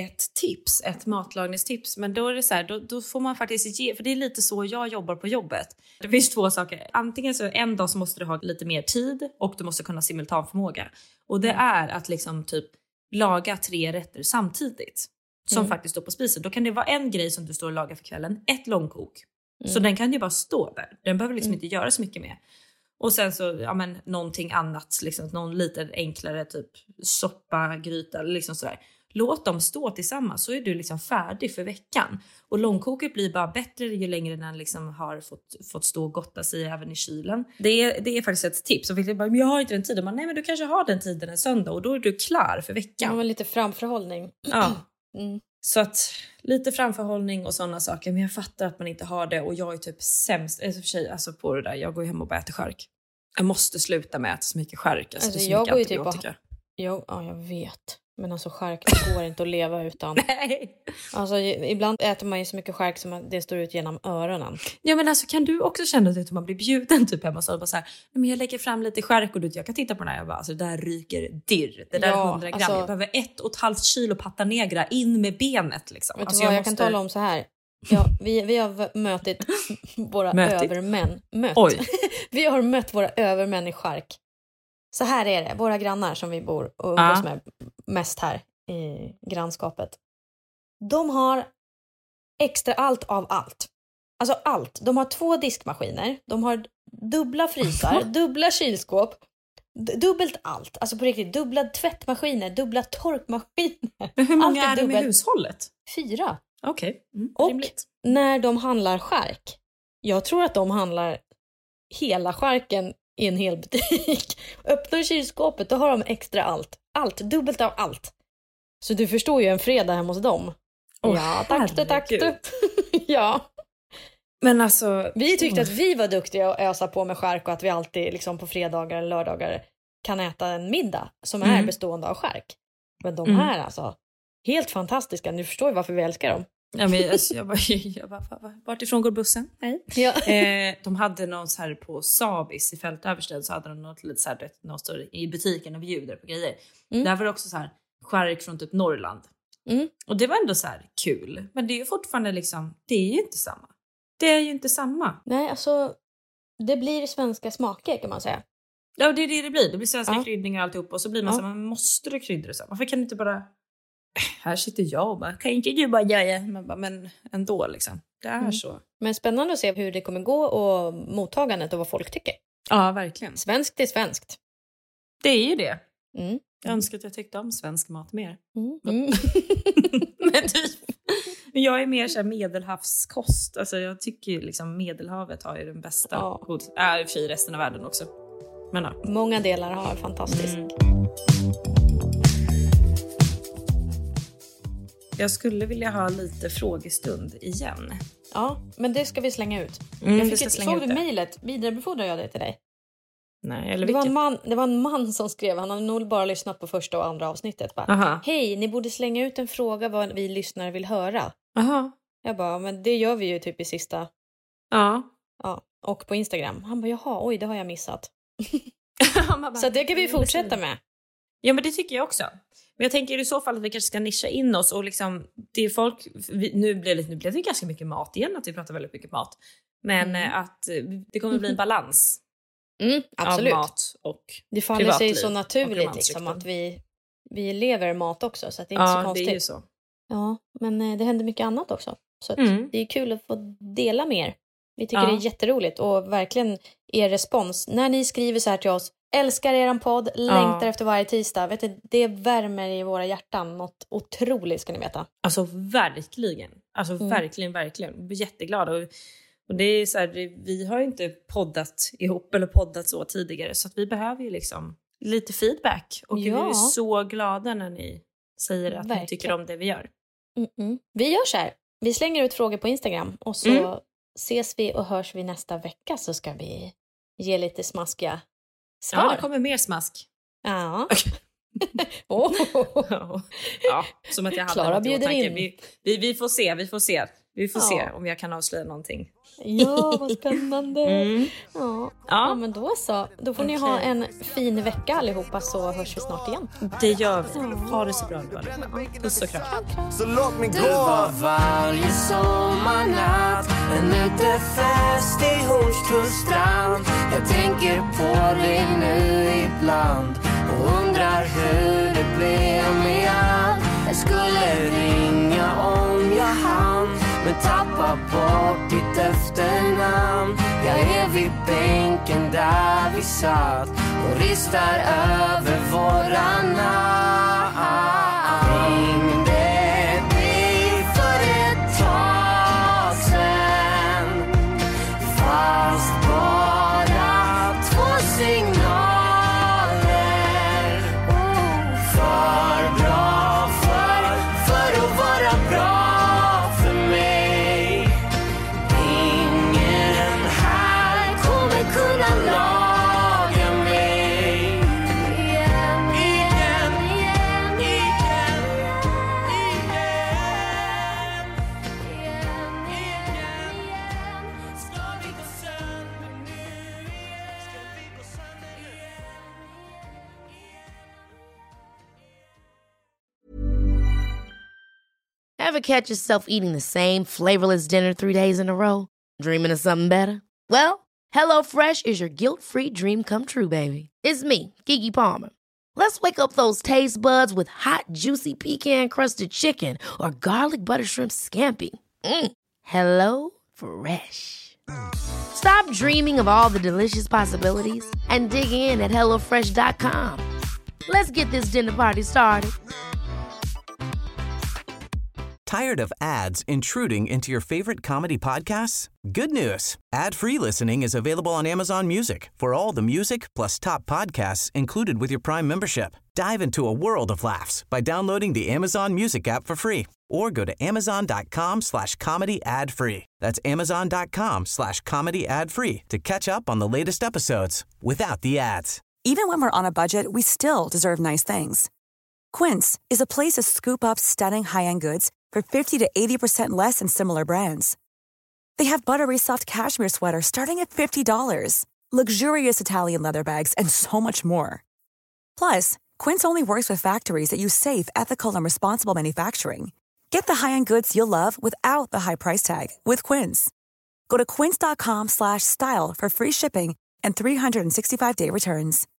E: ett matlagningstips, men då är det så här, då får man faktiskt ge, för det är lite så jag jobbar på jobbet. Det finns två saker. Antingen så en dag så måste du ha lite mer tid och du måste kunna simultanförmåga. Och det är att liksom typ laga 3 rätter samtidigt som faktiskt står på spisen. Då kan det vara en grej som du står och lagar för kvällen, ett långkok. Så den kan ju bara stå där. Den behöver liksom inte göra så mycket mer. Och sen så, någonting annat, liksom, någon lite enklare typ soppa, gryta, liksom sådär. Låt dem stå tillsammans, så är du liksom färdig för veckan. Och långkoket blir bara bättre ju längre den liksom har fått stå och gotta sig även i kylen. Det är faktiskt ett tips. Och men jag har inte den tiden. Nej, men du kanske har den tiden en söndag och då är du klar för veckan.
F: Ja, men lite framförhållning.
E: Ja. Så att lite framförhållning och sådana saker. Men jag fattar att man inte har det. Och jag är typ sämst för sig, alltså på det där. Jag går hem och bara äter skärk. Jag måste sluta med att äta så mycket skärk. Alltså det är så
F: jag
E: mycket
F: går ju
E: antibiotika.
F: Jag vet. Men alltså skärk, det går inte att leva utan.
E: Nej.
F: Alltså ibland äter man ju så mycket skärk som att det står ut genom öronen.
E: Ja, men alltså kan du också känna att man blir bjuden typ hemma så bara så här, men jag lägger fram lite skärk och jag kan titta på den här och bara, alltså det där ryker dirr. Det där är 100 gram. Alltså, jag behöver 1,5 kilo pata negra in med benet liksom.
F: Vet du vad, jag kan tala om så här. Ja, vi har mötit våra övermän. Vi har mött våra övermän i skärk. Så här är det, våra grannar som vi bor och umgås med mest här i grannskapet. De har extra allt av allt. Alltså allt. De har 2 diskmaskiner, de har dubbla frysar, dubbla kylskåp, dubbelt allt. Alltså på riktigt, dubbla tvättmaskiner, dubbla torkmaskiner.
E: Men hur många är det med hushållet?
F: 4.
E: Okej.
F: Och när de handlar skärk, jag tror att de handlar hela skärken i en hel butik. Öppnar kylskåpet, då har de extra allt. Allt, dubbelt av allt. Så du förstår ju en fredag hemma hos dem. Ja, tack du. Ja.
E: Men alltså...
F: Vi tyckte att vi var duktiga att ösa på med skärk och att vi alltid liksom på fredagar eller lördagar kan äta en middag som är bestående av skärk. Men de här alltså, helt fantastiska. Nu förstår jag varför vi älskar dem.
E: Ja, men jag bara, vart ifrån går bussen? Nej.
F: Ja.
E: De hade någon så här på Sabis i Fältöverstedt, så hade de något lite så här, något står i butiken och bjuder på grejer. Där var det också så här skärk från typ Norrland. Och det var ändå så här kul. Men det är ju fortfarande liksom, det är ju inte samma. Det är ju inte samma.
F: Nej, alltså det blir svenska smaker kan man säga.
E: Ja, det är det blir. Det blir svenska kryddningar och alltihop. Och så blir man så här, man måste du krydda det så. Varför kan du inte bara... Här sitter jag och bara, kan inte du bara göra? Man bara, men ändå liksom. Det är så.
F: Men spännande att se hur det kommer gå och mottagandet och vad folk tycker.
E: Ja, verkligen.
F: Svenskt är svenskt.
E: Det är ju det. Jag önskar att jag tyckte om svensk mat mer. Men jag är mer så här medelhavskost. Alltså jag tycker ju liksom Medelhavet har ju den bästa. För resten av världen också. Men ja.
F: Många delar har fantastiskt.
E: Jag skulle vilja ha lite frågestund igen.
F: Ja, men det ska vi slänga ut. Såg du mejlet? Vidarebefordrar jag det till dig?
E: Nej, eller
F: det var en man som skrev. Han hade nog bara lyssnat på första och andra avsnittet. Hej, ni borde slänga ut en fråga vad vi lyssnare vill höra. Jag bara, men det gör vi ju typ i sista. Ja, och på Instagram. Han bara, jaha, oj, det har jag missat. Så det kan vi fortsätta med.
E: Ja, men det tycker jag också. Men jag tänker i så fall att vi kanske ska nischa in oss och liksom, det är folk, nu blev det ganska mycket mat igen, att vi pratar väldigt mycket mat. Men att det kommer bli en balans.
F: Absolut.
E: Av mat och
F: det faller sig så naturligt liksom, att vi lever mat också, så att det är inte så konstigt.
E: Det är ju så.
F: Ja, men det händer mycket annat också. Så att det är kul att få dela mer. Vi tycker det är jätteroligt och verkligen er respons. När ni skriver så här till oss, älskar eran podd, längtar efter varje tisdag. Vet du, det värmer i våra hjärtan. Något otroligt ska ni veta.
E: Alltså verkligen. Alltså verkligen. Jag blir jätteglad. Och det är så här, vi har ju inte poddat ihop eller poddat så tidigare. Så att vi behöver ju liksom lite feedback. Och vi är så glada när ni säger att ni tycker om det vi gör.
F: Vi gör så här. Vi slänger ut frågor på Instagram. Och så ses vi och hörs vi nästa vecka. Så ska vi ge lite smaskiga svar.
E: Ja, det kommer mer smask.
F: Ja.
E: Ja, som att jag hade
F: Klara bjuder in.
E: Vi får se. Vi får se om jag kan avslöja någonting.
F: Ja, vad spännande. Ja, men då så. Då får ni ha en fin vecka allihopa, så hörs vi snart igen.
E: Det gör vi. Ha det så bra nu. Puss och kram.
M: Så låt mig gå. Du var varje sommarnatt en utefest i Hornstullstrand. Jag tänker på dig nu ibland och undrar hur det blev med allt. Jag skulle ringa om jag hann, men tappa bort ditt efternamn. Jag är vid bänken där vi satt och ristar över våran namn. Ringde dig för ett tag sen, fast bara 2 signaler. För bra för att vara bra för mig. Ingen här kommer kunna laga mig. Igen. Ska vi gå sönder nu igen? Ska vi gå sönder igen?
A: Ever catch yourself eating the same flavorless dinner 3 days in a row? Dreaming of something better? Well, HelloFresh is your guilt-free dream come true, baby. It's me, Keke Palmer. Let's wake up those taste buds with hot, juicy pecan-crusted chicken or garlic butter shrimp scampi. Hello Fresh. Stop dreaming of all the delicious possibilities and dig in at HelloFresh.com. Let's get this dinner party started.
B: Tired of ads intruding into your favorite comedy podcasts? Good news. Ad-free listening is available on Amazon Music for all the music plus top podcasts included with your Prime membership. Dive into a world of laughs by downloading the Amazon Music app for free or go to amazon.com/comedy ad-free. That's amazon.com/comedy ad-free to catch up on the latest episodes without the ads.
N: Even when we're on a budget, we still deserve nice things. Quince is a place to scoop up stunning high-end goods for 50 to 80% less than similar brands. They have buttery soft cashmere sweaters starting at $50, luxurious Italian leather bags, and so much more. Plus, Quince only works with factories that use safe, ethical, and responsible manufacturing. Get the high-end goods you'll love without the high price tag with Quince. Go to quince.com/style for free shipping and 365-day returns.